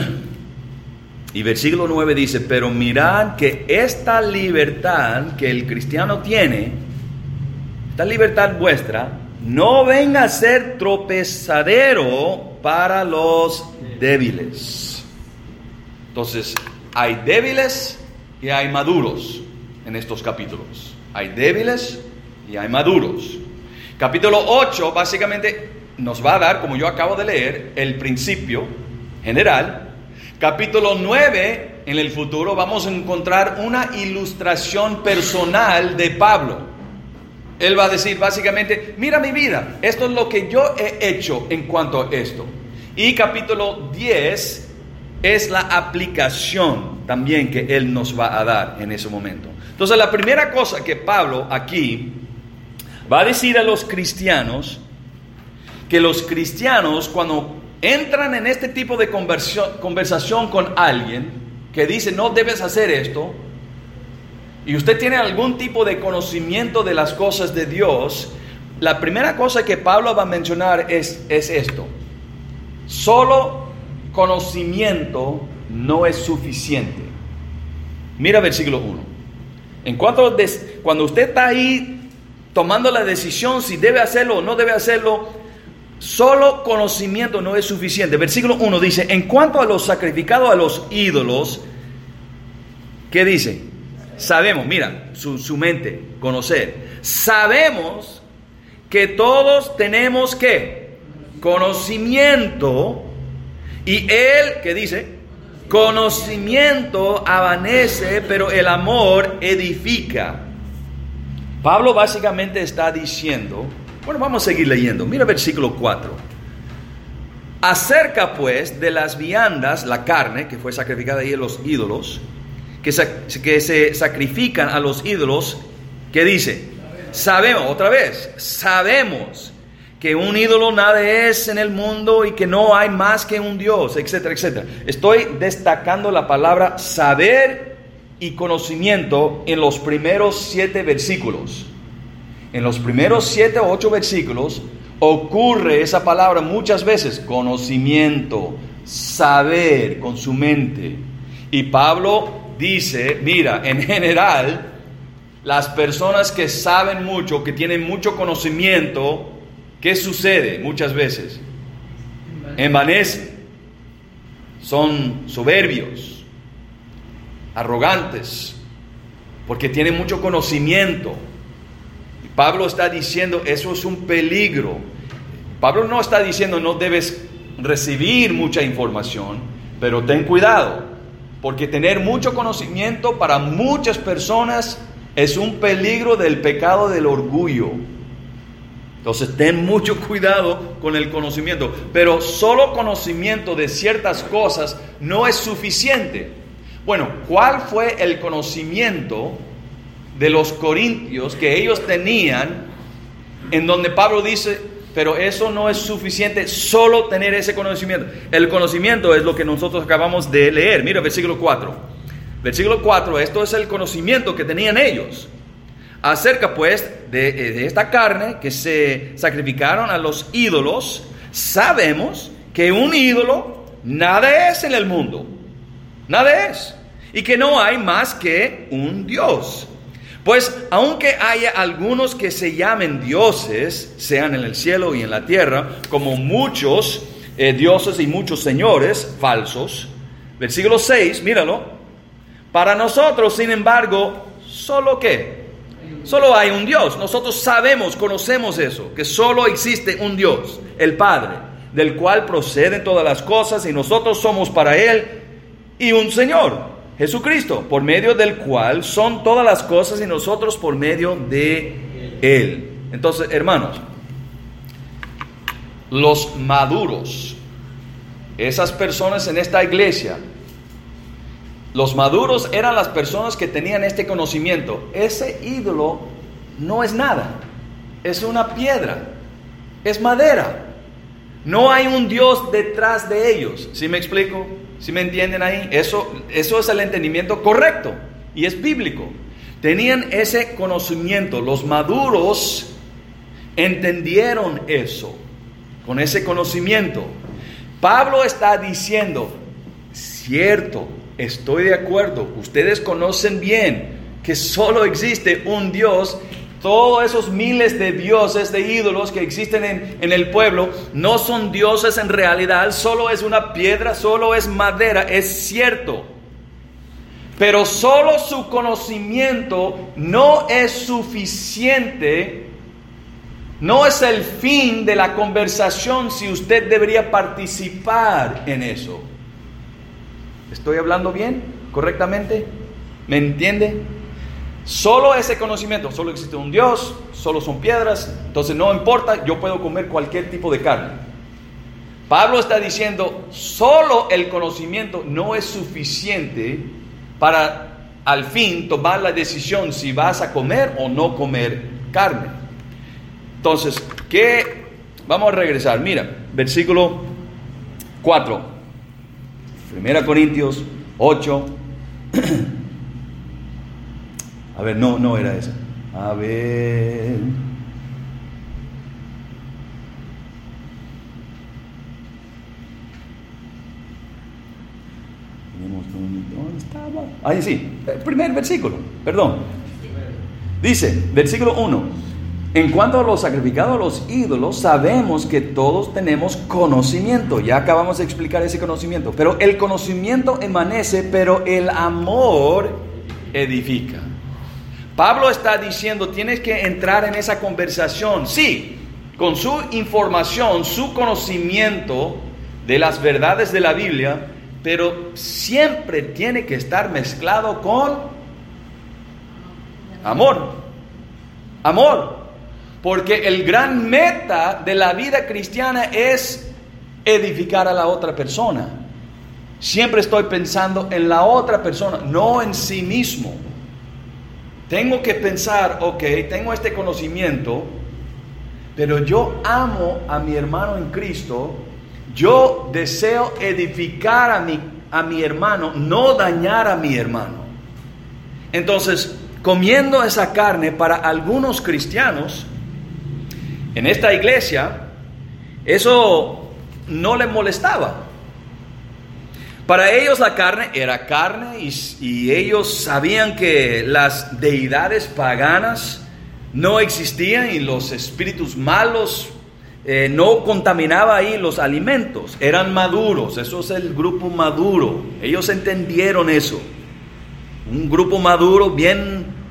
y versículo nueve dice: pero mirad que esta libertad que el cristiano tiene, esta libertad vuestra, no venga a ser tropezadero para los débiles. Entonces, hay débiles y hay maduros en estos capítulos. Hay débiles y hay maduros. Capítulo ocho básicamente nos va a dar, como yo acabo de leer, el principio general. Capítulo nueve, en el futuro vamos a encontrar una ilustración personal de Pablo. Él va a decir básicamente: mira mi vida, esto es lo que yo he hecho en cuanto a esto. Y capítulo diez es la aplicación también que él nos va a dar en ese momento. Entonces, la primera cosa que Pablo aquí va a decir a los cristianos, que los cristianos cuando entran en este tipo de conversación con alguien que dice no debes hacer esto, y usted tiene algún tipo de conocimiento de las cosas de Dios, la primera cosa que Pablo va a mencionar es, es esto: solo conocimiento no es suficiente. Mira versículo uno. En cuanto des, cuando usted está ahí tomando la decisión si debe hacerlo o no debe hacerlo, solo conocimiento no es suficiente. Versículo uno dice: en cuanto a los sacrificados a los ídolos, ¿qué dice? Sabemos, mira, su, su mente, conocer. Sabemos que todos tenemos ¿qué? Conocimiento. Y él, ¿qué dice? Conocimiento avanece, pero el amor edifica. Pablo básicamente está diciendo, bueno, vamos a seguir leyendo. Mira versículo cuatro. Acerca pues de las viandas, la carne que fue sacrificada ahí a los ídolos, que se, que se sacrifican a los ídolos, ¿qué dice? Sabemos, otra vez, sabemos que un ídolo nada es en el mundo y que no hay más que un Dios, etcétera, etcétera. Estoy destacando la palabra saber y conocimiento en los primeros siete versículos. En los primeros siete o ocho versículos ocurre esa palabra muchas veces: conocimiento, saber con su mente. Y Pablo dice, mira, en general, las personas que saben mucho, que tienen mucho conocimiento, ¿qué sucede muchas veces? Envanecen, son soberbios, arrogantes, porque tienen mucho conocimiento. Pablo está diciendo, eso es un peligro. Pablo no está diciendo no debes recibir mucha información, pero ten cuidado, porque tener mucho conocimiento para muchas personas es un peligro del pecado del orgullo. Entonces ten mucho cuidado con el conocimiento, pero solo conocimiento de ciertas cosas no es suficiente. Bueno, ¿cuál fue el conocimiento de los corintios que ellos tenían, en donde Pablo dice, pero eso no es suficiente, solo tener ese conocimiento? El conocimiento es lo que nosotros acabamos de leer. Mira, versículo cuatro. Versículo cuatro, esto es el conocimiento que tenían ellos. Acerca pues de, de esta carne que se sacrificaron a los ídolos, sabemos que un ídolo nada es en el mundo, nada es, y que no hay más que un Dios. Pues aunque haya algunos que se llamen dioses, sean en el cielo y en la tierra, como muchos eh, dioses y muchos señores falsos. Versículo seis, míralo. Para nosotros, sin embargo, ¿solo qué? Solo hay un Dios. Nosotros sabemos, conocemos eso, que solo existe un Dios, el Padre, del cual proceden todas las cosas, y nosotros somos para Él, y un Señor, Jesucristo, por medio del cual son todas las cosas, y nosotros por medio de Él. Entonces, hermanos, los maduros, esas personas en esta iglesia, los maduros eran las personas que tenían este conocimiento. Ese ídolo no es nada, es una piedra, es madera. No hay un Dios detrás de ellos. ¿Sí me explico? ¿Sí me entienden ahí? Eso, eso es el entendimiento correcto y es bíblico. Tenían ese conocimiento. Los maduros entendieron eso, con ese conocimiento. Pablo está diciendo, cierto, estoy de acuerdo, ustedes conocen bien que solo existe un Dios. Todos esos miles de dioses, de ídolos que existen en, en el pueblo, no son dioses en realidad, solo es una piedra, solo es madera, es cierto. Pero solo su conocimiento no es suficiente, no es el fin de la conversación si usted debería participar en eso. ¿Estoy hablando bien? ¿Correctamente? ¿Me entiende? Solo ese conocimiento, solo existe un Dios, solo son piedras, entonces no importa, yo puedo comer cualquier tipo de carne. Pablo está diciendo, solo el conocimiento no es suficiente para al fin tomar la decisión si vas a comer o no comer carne. Entonces, ¿qué? Vamos a regresar, mira, versículo cuatro. Primera Corintios ocho. A ver, no, no era esa. A ver. ¿Dónde estaba? Ahí sí, el primer versículo, perdón. Dice, versículo uno. En cuanto a los sacrificados a los ídolos, sabemos que todos tenemos conocimiento. Ya acabamos de explicar ese conocimiento. Pero el conocimiento emanece, pero el amor edifica. Pablo está diciendo, tienes que entrar en esa conversación. Sí, con su información, su conocimiento de las verdades de la Biblia, pero siempre tiene que estar mezclado con amor. Amor. Porque el gran meta de la vida cristiana es edificar a la otra persona. Siempre estoy pensando en la otra persona, no en sí mismo. Tengo que pensar, ok, tengo este conocimiento, pero yo amo a mi hermano en Cristo. Yo deseo edificar a mi, a mi hermano, no dañar a mi hermano. Entonces, comiendo esa carne, para algunos cristianos en esta iglesia, eso no les molestaba. Para ellos la carne era carne y, y ellos sabían que las deidades paganas no existían y los espíritus malos eh, no contaminaban ahí los alimentos. Eran maduros, eso es el grupo maduro. Ellos entendieron eso. Un grupo maduro bien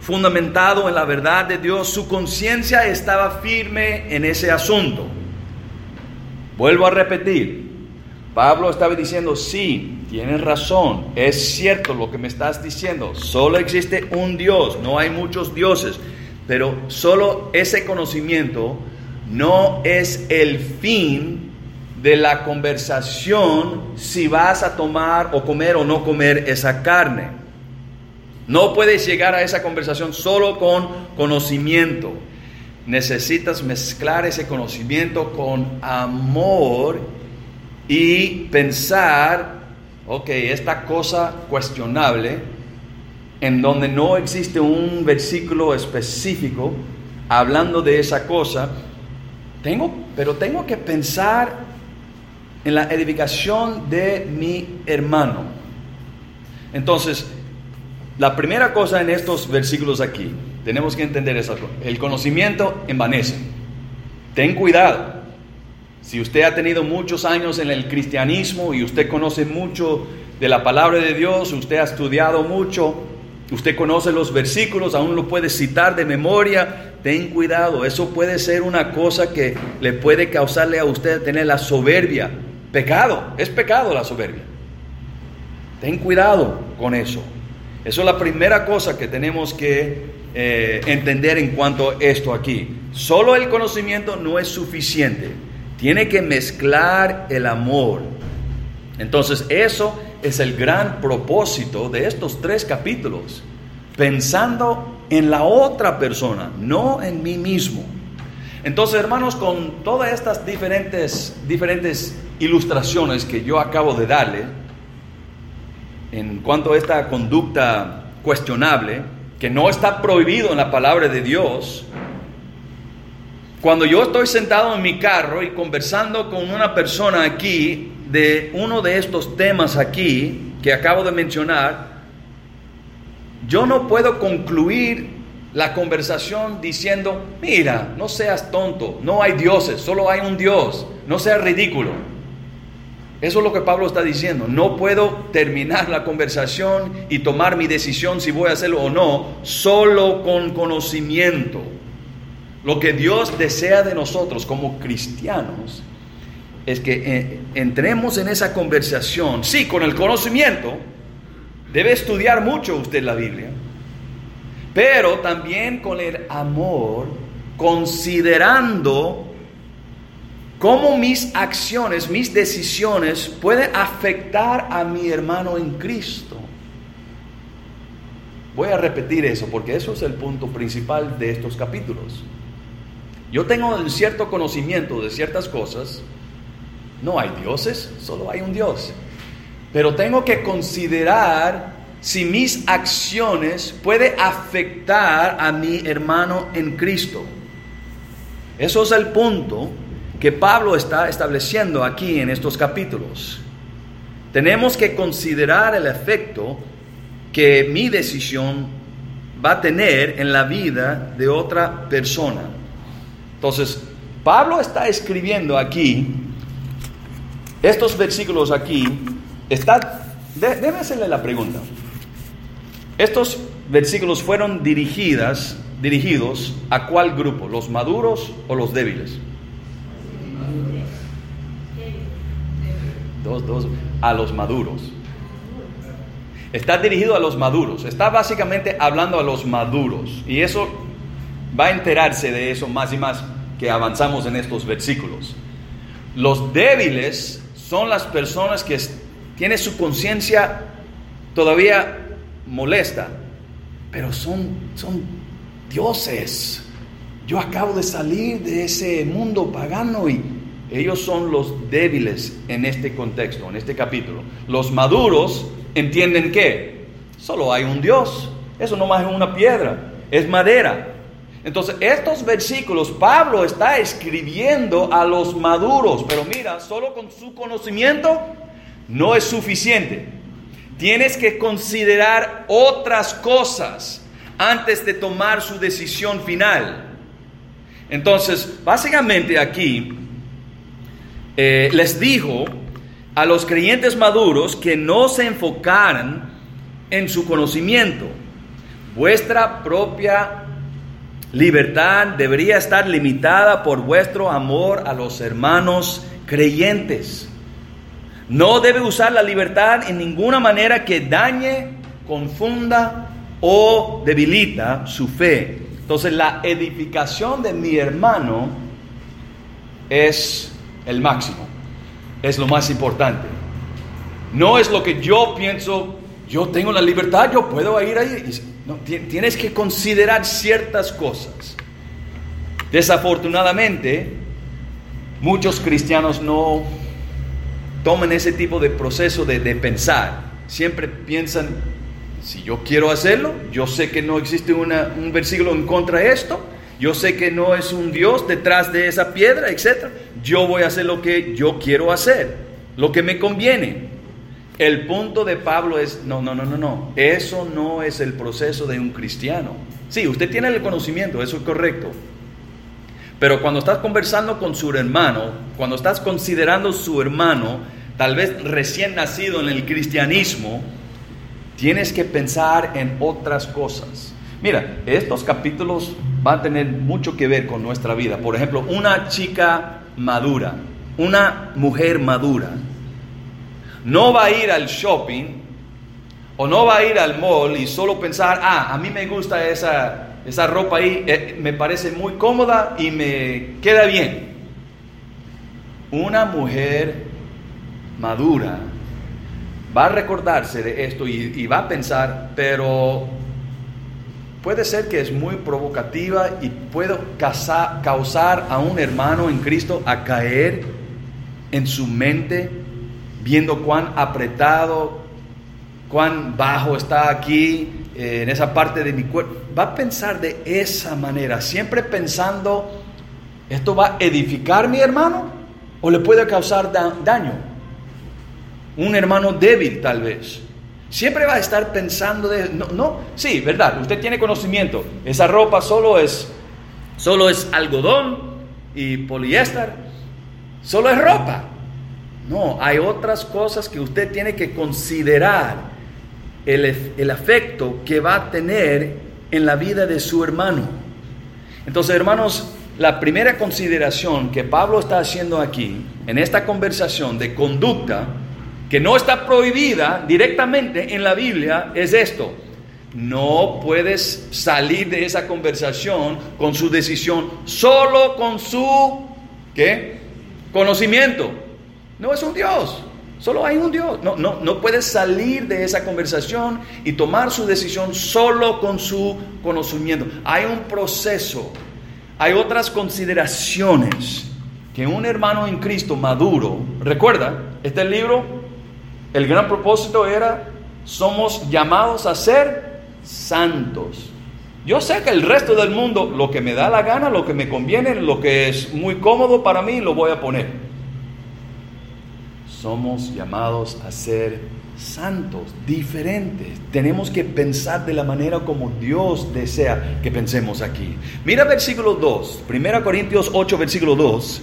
fundamentado en la verdad de Dios, su conciencia estaba firme en ese asunto. Vuelvo a repetir, Pablo estaba diciendo, sí, tienes razón, es cierto lo que me estás diciendo, solo existe un Dios, no hay muchos dioses, pero solo ese conocimiento no es el fin de la conversación si vas a tomar o comer o no comer esa carne. No puedes llegar a esa conversación solo con conocimiento. Necesitas mezclar ese conocimiento con amor y pensar, ok, esta cosa cuestionable, en donde no existe un versículo específico hablando de esa cosa, tengo, pero tengo que pensar en la edificación de mi hermano. Entonces, la primera cosa en estos versículos aquí, tenemos que entender eso. El conocimiento envanece. Ten cuidado. Si usted ha tenido muchos años en el cristianismo y usted conoce mucho de la palabra de Dios, usted ha estudiado mucho, usted conoce los versículos, aún lo puede citar de memoria, ten cuidado. Eso puede ser una cosa que le puede causarle a usted tener la soberbia. Pecado, es pecado la soberbia. Ten cuidado con eso. Eso es la primera cosa que tenemos que eh, entender en cuanto a esto aquí. Solo el conocimiento no es suficiente. Tiene que mezclar el amor. Entonces, eso es el gran propósito de estos tres capítulos. Pensando en la otra persona, no en mí mismo. Entonces, hermanos, con todas estas diferentes, diferentes ilustraciones que yo acabo de darle, en cuanto a esta conducta cuestionable, que no está prohibido en la palabra de Dios, cuando yo estoy sentado en mi carro y conversando con una persona aquí de uno de estos temas aquí que acabo de mencionar, yo no puedo concluir la conversación diciendo, mira, no seas tonto, no hay dioses, solo hay un Dios, no seas ridículo. Eso es lo que Pablo está diciendo. No puedo terminar la conversación y tomar mi decisión si voy a hacerlo o no, solo con conocimiento. Lo que Dios desea de nosotros como cristianos es que eh, entremos en esa conversación, sí, con el conocimiento. Debe estudiar mucho usted la Biblia, pero también con el amor, considerando cómo mis acciones, mis decisiones pueden afectar a mi hermano en Cristo. Voy a repetir eso porque eso es el punto principal de estos capítulos. Yo tengo un cierto conocimiento de ciertas cosas. No hay dioses, solo hay un Dios. Pero tengo que considerar si mis acciones pueden afectar a mi hermano en Cristo. Eso es el punto que Pablo está estableciendo aquí en estos capítulos. Tenemos que considerar el efecto que mi decisión va a tener en la vida de otra persona. Entonces, Pablo está escribiendo aquí, estos versículos aquí, está, de, debe hacerle la pregunta. Estos versículos fueron dirigidas, dirigidos ¿a cuál grupo? ¿Los maduros o los débiles? Dos, dos, a los maduros. Está dirigido a los maduros. Está básicamente hablando a los maduros. Y eso va a enterarse de eso más y más que avanzamos en estos versículos. Los débiles son las personas que tienen su conciencia todavía molesta, pero son, son dioses. Yo acabo de salir de ese mundo pagano y ellos son los débiles en este contexto, en este capítulo. Los maduros entienden que solo hay un Dios. Eso no más es una piedra, es madera. Entonces, estos versículos, Pablo está escribiendo a los maduros. Pero mira, solo con su conocimiento no es suficiente. Tienes que considerar otras cosas antes de tomar su decisión final. Entonces, básicamente aquí eh, les dijo a los creyentes maduros que no se enfocaran en su conocimiento. Vuestra propia libertad debería estar limitada por vuestro amor a los hermanos creyentes. No debe usar la libertad en ninguna manera que dañe, confunda o debilita su fe. Entonces, la edificación de mi hermano es el máximo, es lo más importante. No es lo que yo pienso, yo tengo la libertad, yo puedo ir ahí. No, tienes que considerar ciertas cosas. Desafortunadamente, muchos cristianos no toman ese tipo de proceso de, de pensar. Siempre piensan, si yo quiero hacerlo, yo sé que no existe una, un versículo en contra de esto, yo sé que no es un Dios detrás de esa piedra, etcétera. Yo voy a hacer lo que yo quiero hacer, lo que me conviene. El punto de Pablo es, no, no, no, no, no. Eso no es el proceso de un cristiano. Sí, usted tiene el conocimiento, eso es correcto. Pero cuando estás conversando con su hermano, cuando estás considerando su hermano, tal vez recién nacido en el cristianismo, tienes que pensar en otras cosas. Mira, estos capítulos van a tener mucho que ver con nuestra vida. Por ejemplo, una chica madura, una mujer madura, no va a ir al shopping o no va a ir al mall y solo pensar, ah, a mí me gusta esa, esa ropa ahí, eh, me parece muy cómoda y me queda bien. Una mujer madura va a recordarse de esto y, y va a pensar, pero puede ser que es muy provocativa y puedo causar, causar a un hermano en Cristo a caer en su mente, viendo cuán apretado, cuán bajo está aquí, eh, en esa parte de mi cuerpo. Va a pensar de esa manera, siempre pensando, ¿esto va a edificar mi hermano o le puede causar da- daño? Un hermano débil tal vez. Siempre va a estar pensando de, no, no, sí, verdad, usted tiene conocimiento, esa ropa solo es, solo es algodón y poliéster, solo es ropa. No, hay otras cosas que usted tiene que considerar, el, el efecto que va a tener en la vida de su hermano. Entonces, hermanos, la primera consideración que Pablo está haciendo aquí, en esta conversación de conducta, que no está prohibida directamente en la Biblia, es esto: no puedes salir de esa conversación con su decisión, solo con su, ¿qué? Conocimiento. No es un Dios, solo hay un Dios. No, no, no puedes salir de esa conversación y tomar su decisión solo con su conocimiento. Hay un proceso, hay otras consideraciones que un hermano en Cristo maduro, recuerda, este libro, el gran propósito era, somos llamados a ser santos. Yo sé que el resto del mundo, lo que me da la gana, lo que me conviene, lo que es muy cómodo para mí, lo voy a poner. Somos llamados a ser santos, diferentes. Tenemos que pensar de la manera como Dios desea que pensemos aquí. Mira versículo dos, primera Corintios ocho, versículo dos.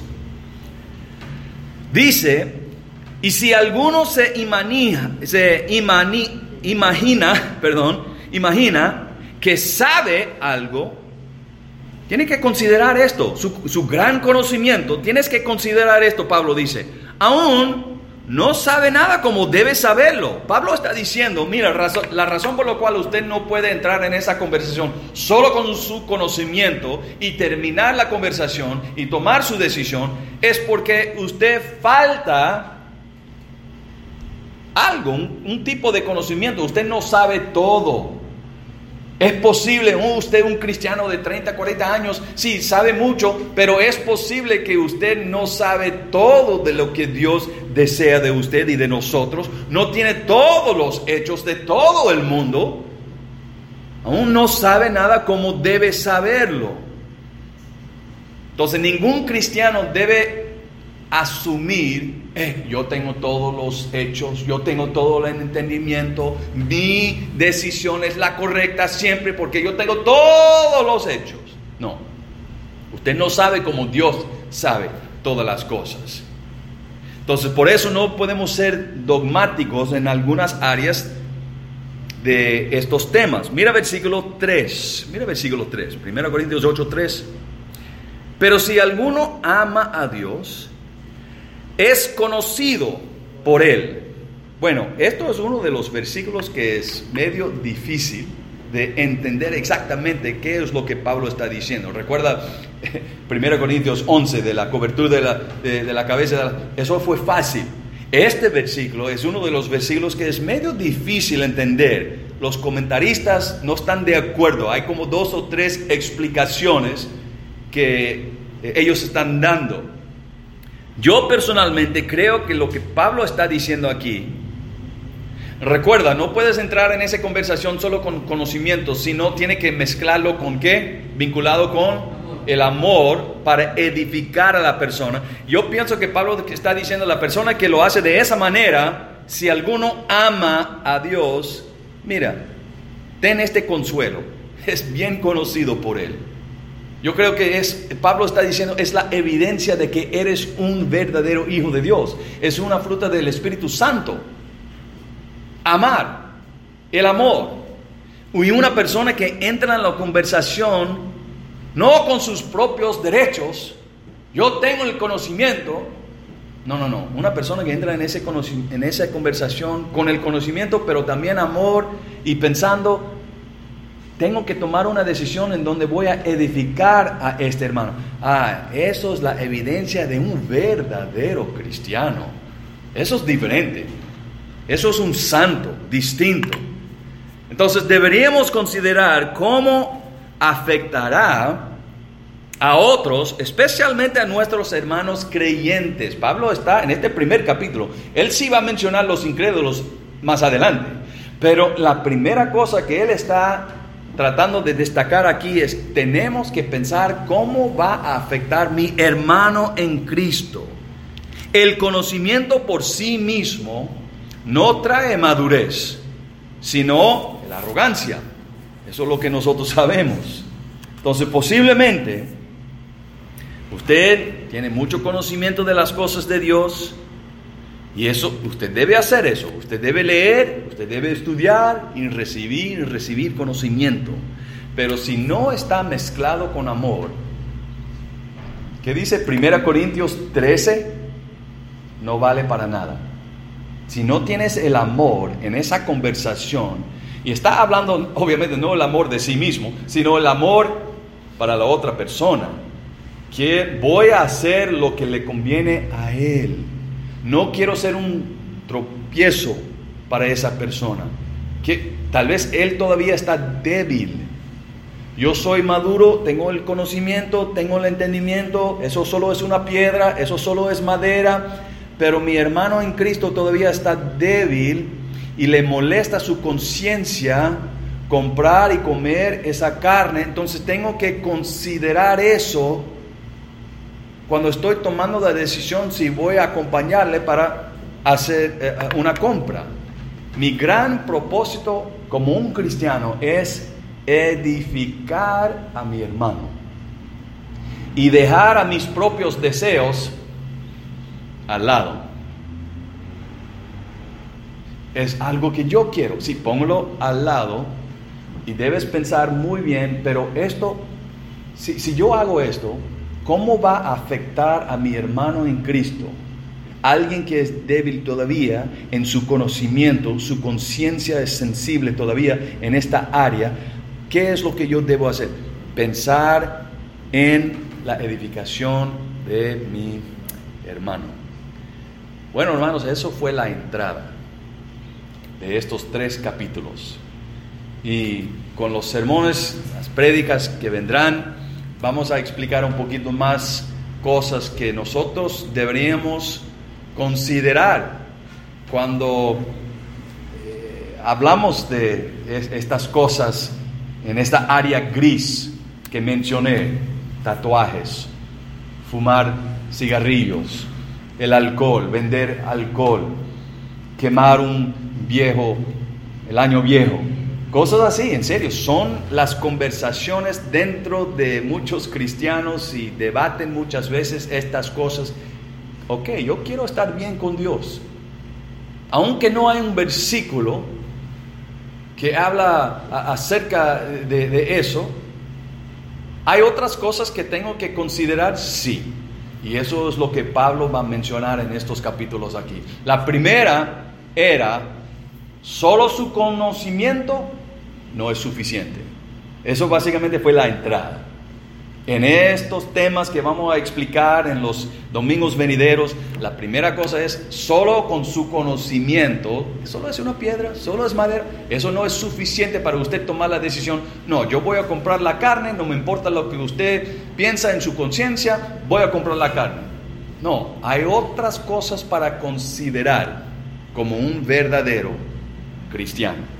Dice, y si alguno se imagina, se imani, imagina, perdón, imagina que sabe algo, tiene que considerar esto, su, su gran conocimiento. Tienes que considerar esto, Pablo dice, aún no sabe nada como debe saberlo. Pablo está diciendo, mira, razón, la razón por la cual usted no puede entrar en esa conversación solo con su conocimiento y terminar la conversación y tomar su decisión es porque usted falta algo, un, un tipo de conocimiento. Usted no sabe todo. Es posible, usted un cristiano de treinta, cuarenta años, sí, sabe mucho, pero es posible que usted no sabe todo de lo que Dios desea de usted y de nosotros. No tiene todos los hechos de todo el mundo. Aún no sabe nada como debe saberlo. Entonces, ningún cristiano debe asumir, eh, yo tengo todos los hechos, yo tengo todo el entendimiento, mi decisión es la correcta siempre porque yo tengo todos los hechos. No, usted no sabe como Dios sabe todas las cosas. Entonces, por eso no podemos ser dogmáticos en algunas áreas de estos temas. Mira versículo tres. Mira versículo tres. primera Corintios ocho, tres. Pero si alguno ama a Dios, es conocido por Él. Bueno, esto es uno de los versículos que es medio difícil de entender exactamente qué es lo que Pablo está diciendo. Recuerda primera Corintios once, de la cobertura de la, de, de la cabeza. De la, eso fue fácil. Este versículo es uno de los versículos que es medio difícil entender. Los comentaristas no están de acuerdo. Hay como dos o tres explicaciones que ellos están dando. Yo personalmente creo que lo que Pablo está diciendo aquí, recuerda, no puedes entrar en esa conversación solo con conocimiento, sino tiene que mezclarlo con ¿qué? Vinculado con el amor para edificar a la persona. Yo pienso que Pablo está diciendo, la persona que lo hace de esa manera, si alguno ama a Dios, mira, ten este consuelo, es bien conocido por Él. Yo creo que es, Pablo está diciendo, es la evidencia de que eres un verdadero hijo de Dios. Es una fruta del Espíritu Santo. Amar, el amor. Y una persona que entra en la conversación, no con sus propios derechos, yo tengo el conocimiento. No, no, no. Una persona que entra en, ese en esa conversación con el conocimiento, pero también amor y pensando, tengo que tomar una decisión en donde voy a edificar a este hermano. Ah, eso es la evidencia de un verdadero cristiano. Eso es diferente. Eso es un santo, distinto. Entonces deberíamos considerar cómo afectará a otros, especialmente a nuestros hermanos creyentes. Pablo está en este primer capítulo. Él sí va a mencionar los incrédulos más adelante. Pero la primera cosa que él está tratando de destacar aquí es, tenemos que pensar cómo va a afectar mi hermano en Cristo. El conocimiento por sí mismo no trae madurez, sino la arrogancia. Eso es lo que nosotros sabemos. Entonces, posiblemente, usted tiene mucho conocimiento de las cosas de Dios, y eso, usted debe hacer eso. Usted debe leer, usted debe estudiar y recibir y recibir conocimiento. Pero si no está mezclado con amor, ¿qué dice primera Corintios trece? No vale para nada. Si no tienes el amor en esa conversación, y está hablando obviamente no el amor de sí mismo, sino el amor para la otra persona, que voy a hacer lo que le conviene a él. No quiero ser un tropiezo para esa persona, que tal vez él todavía está débil. Yo soy maduro, tengo el conocimiento, tengo el entendimiento, eso solo es una piedra, eso solo es madera, pero mi hermano en Cristo todavía está débil y le molesta su conciencia comprar y comer esa carne. Entonces tengo que considerar eso cuando estoy tomando la decisión si voy a acompañarle para hacer eh, una compra. Mi gran propósito como un cristiano es edificar a mi hermano y dejar a mis propios deseos al lado. Es algo que yo quiero. Sí, póngalo al lado y debes pensar muy bien, pero esto, si, si yo hago esto, ¿cómo va a afectar a mi hermano en Cristo? Alguien que es débil todavía en su conocimiento, su conciencia es sensible todavía en esta área. ¿Qué es lo que yo debo hacer? Pensar en la edificación de mi hermano. Bueno, hermanos, eso fue la entrada de estos tres capítulos. Y con los sermones, las prédicas que vendrán, vamos a explicar un poquito más cosas que nosotros deberíamos considerar cuando eh, hablamos de es, estas cosas en esta área gris que mencioné: tatuajes, fumar cigarrillos, el alcohol, vender alcohol, quemar un viejo, el año viejo. Cosas así, en serio, son las conversaciones dentro de muchos cristianos y debaten muchas veces estas cosas. Ok, yo quiero estar bien con Dios. Aunque no hay un versículo que habla a, acerca de, de eso. ¿Hay otras cosas que tengo que considerar? Sí. Y eso es lo que Pablo va a mencionar en estos capítulos aquí. La primera era, solo su conocimiento no es suficiente. Eso básicamente fue la entrada. En estos temas que vamos a explicar en los domingos venideros, la primera cosa es, solo con su conocimiento, solo es una piedra, solo es madera, eso no es suficiente para usted tomar la decisión. No, yo voy a comprar la carne, no me importa lo que usted piensa en su conciencia, voy a comprar la carne. No, hay otras cosas para considerar como un verdadero cristiano.